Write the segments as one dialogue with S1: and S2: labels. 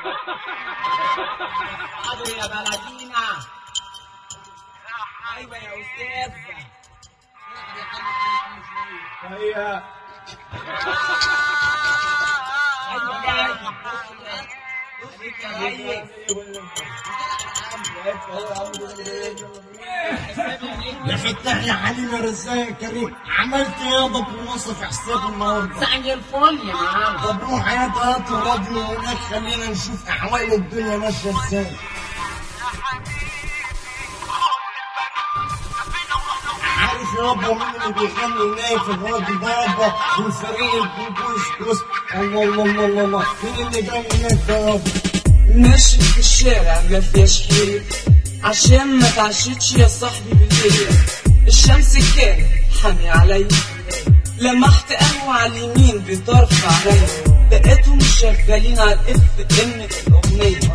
S1: حاضر يا بلدينا. ايوه يا استاذ.
S2: هيا
S3: يا فتاح يا حليم يا رزاق يا كريم، عملت ايه يابا بنوصف حساب النهارده؟
S1: زي الفل يا عم.
S3: طب روح هات الراديو هناك، خلينا نشوف احوال الدنيا ماشيه ازاي. عارف يابا مين اللي بيغني هناك في الراديو ده يابا؟ والفريق البوس. الله الله الله الله الله، مين اللي جاي هناك ده يابا؟
S4: ماشي في الشارع ما فيهاش خير، عشان ما تعشتش يا صاحبي بالليل. الشمس كانت حامي عليا، لمحت قهوة على اليمين بطرف عليا، لقيتهم شغالين على FM الأغنية.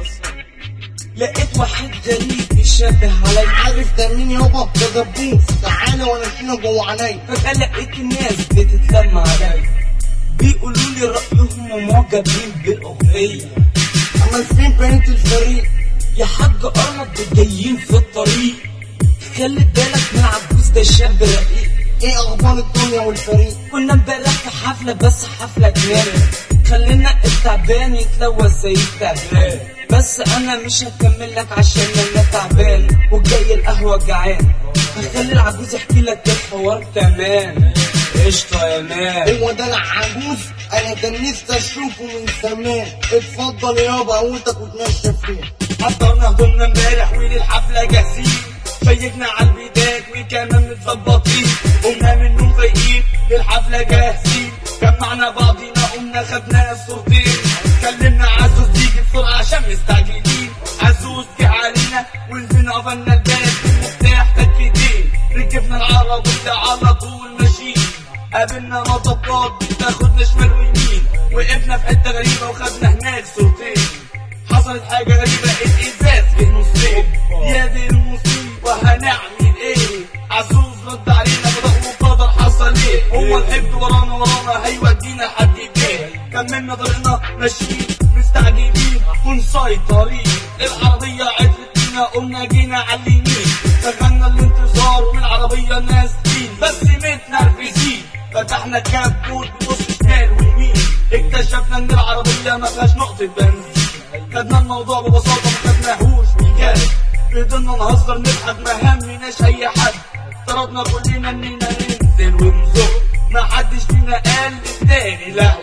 S4: لقيت واحد غريب بيشبه عليا.
S3: عارف ده مين يابا؟ ده دبوس. تعالى وانا فينا جوه عليا.
S4: فجأة لقيت الناس بتتلم عليا، بيقولوا لي رأيهم ومعجبين بالأغنية.
S3: امال فين بنت الفريق؟
S4: يا حاج أرمط جايين في الطريق، خلي بالك من عبوس ده شاب رقيق.
S3: ايه اخبار الدنيا والفريق؟
S4: كنا امبارح في حفلة بس حفلة جنان، خلينا التعبان يتلوى زي التعبان. بس انا مش هكمل لك عشان انا تعبان وجاي القهوة جعان، هخلي العجوز يحكي لك الحوار كمان. قشطة يا مان.
S3: هو ده العجوز؟ انا كان نفسي اشوفه من زمان. اتفضل يابا قوتك وتمشى فين.
S4: حضرنا هدومنا امبارح وللحفلة جاهزين، شيكنا على البيدات وكمان متظبطين، قمنا من النوم فايقين للحفلة جاهزين. جمعنا بعضينا قمنا خدنا الصورتين، كلمنا عزوز تيجي بسرعة عشان مستعجلين. عزوز جه علينا ونزلنا قفلنا الباب بالمفتاح تكتين، ركبنا العربية على طول ماشيين، قابلنا مطبات بتاخدنا شمال ويمين، وقفنا في حتة غريبة وخدنا هناك صورتين. حصلت حاجة غريبة، الإزاز جه نصين، يا دي المصيبة هنعمل ايه؟ عزوز رد علينا بدأ وقدر حصل ايه؟ هو الحب ورانا هيودينا لحد فين؟ كملنا طريقنا ماشيين مستعجلين ومسيطرين، العربية عطلت بينا قمنا جينا على اليمين، شغلنا الانتظار والعربية نازلين بس متنرفزين. فتحنا الكبوت بنص شمال ويمين، اكتشفنا ان العربية ما فيهاش نقطة بنزين. خدنا الموضوع ببساطة ما خدناهوش بجد، فضلنا نهزر نضحك ما همناش اي حد. طردنا كلنا اننا ننزل ونزق، ما حدش فينا قال للتاني لا.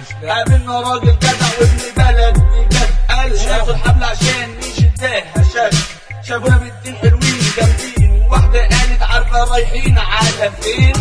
S4: قابلنا راجل جدع وابن بلد بجد، قال هاخد حبل عشان نشدها شد. شافونا بنتين حلوين جامدين، واحدة قالت عارفة رايحين على فين؟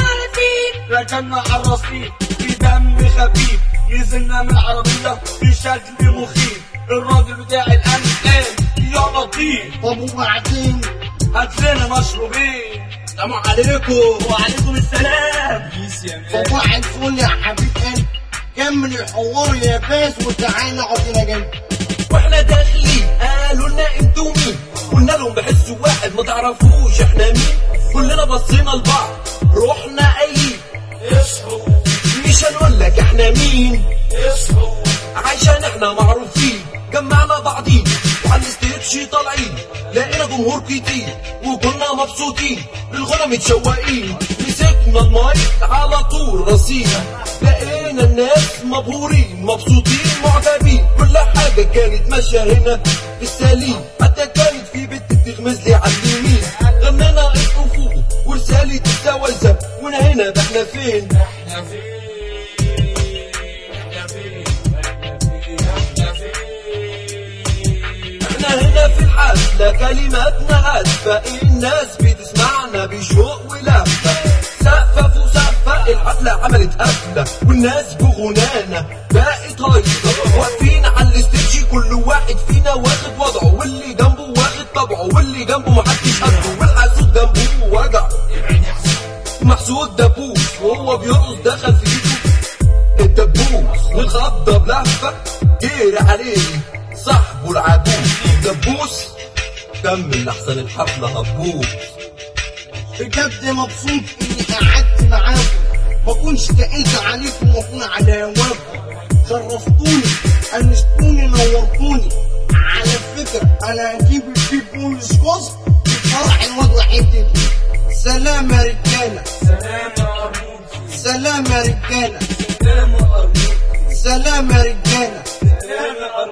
S4: ركبنا على الرصيف في دم خفيف، نزلنا من العربية بشكل مخيف. الراجل بتاع الأمن قال يا لطيف.
S3: طب وبعدين؟
S4: هات لنا مشروبين. السلام عليكم. وعليكم السلام.
S3: صباح الفل يا حبيب قلبي، كمل الحوار يا باس وتعالى اقعد هنا جنبي.
S4: واحنا داخلين قالوا لنا انتوا مين؟ قلنا لهم بحس واحد ما تعرفوش احنا مين. كلنا بصينا لبعض روحنا قايلين اصحوا، مش هنقول لك احنا مين، اصحوا عشان احنا معروفين. جمعنا بعضين وعلى الستيج طالعين، لقينا جمهور كتير وكنا مبسوطين، للغنى متشوقين. مسكنا المايك على طول رصينا، لقينا الناس مبهورين مبسوطين معجبين. كل حاجة كانت ماشية هنا في السليم، حتى كانت في بنت بتغمز لي على اليمين. غنينا اسمه فوق ورسالة التوازن، هنا ده احنا فين؟ احنا هنا في الحفلة كلماتنا هادفة، الناس بتسمعنا بشوق ولهفة. سقفة فوق سقفة الحفلة عملت قفلة، والناس بغنانا بقت هايصة. واقفين على الاستيج كل واحد فينا واخد وضعه، واللي جنبه واخد طبعه، واللي جنبه محدش قده، والحسود جنبه وجعه. محسود دبوس وهو بيرقص دخل في ايده الدبوس، الخضة بلهفة جري عليه صاحبه العجوز. دبوس كمل لحسن الحفلة هبوس.
S3: بجد مبسوط اني قعدت معاكم، ما اكونش تقلت عليكم واكون على هواكم. شرفتوني انستوني نورتوني. شوفوني. على فكرة انا هجيب البيب بول سكوز في فرع الواد وحيد. سلام يا رجالة.
S4: سلام يا قرموطي.
S3: سلام يا رجالة.
S4: سلام يا قرموطي.
S3: سلام يا رجالة.
S4: سلام يا